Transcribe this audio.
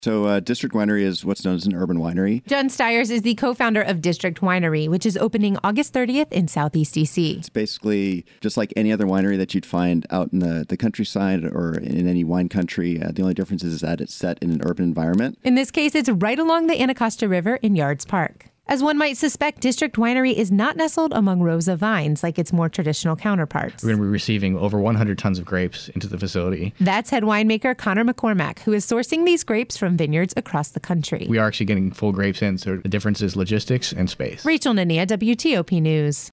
So District Winery is what's known as an urban winery. John Stiers is the co-founder of District Winery, which is opening August 30th in Southeast DC. It's basically just like any other winery that you'd find out in the countryside or in any wine country. The only difference is that it's set in an urban environment. In this case, it's right along the Anacostia River in Yards Park. As one might suspect, District Winery is not nestled among rows of vines like its more traditional counterparts. We're going to be receiving over 100 tons of grapes into the facility. That's head winemaker Connor McCormack, who is sourcing these grapes from vineyards across the country. We are actually getting full grapes in, so the difference is logistics and space. Rachel Nania, WTOP News.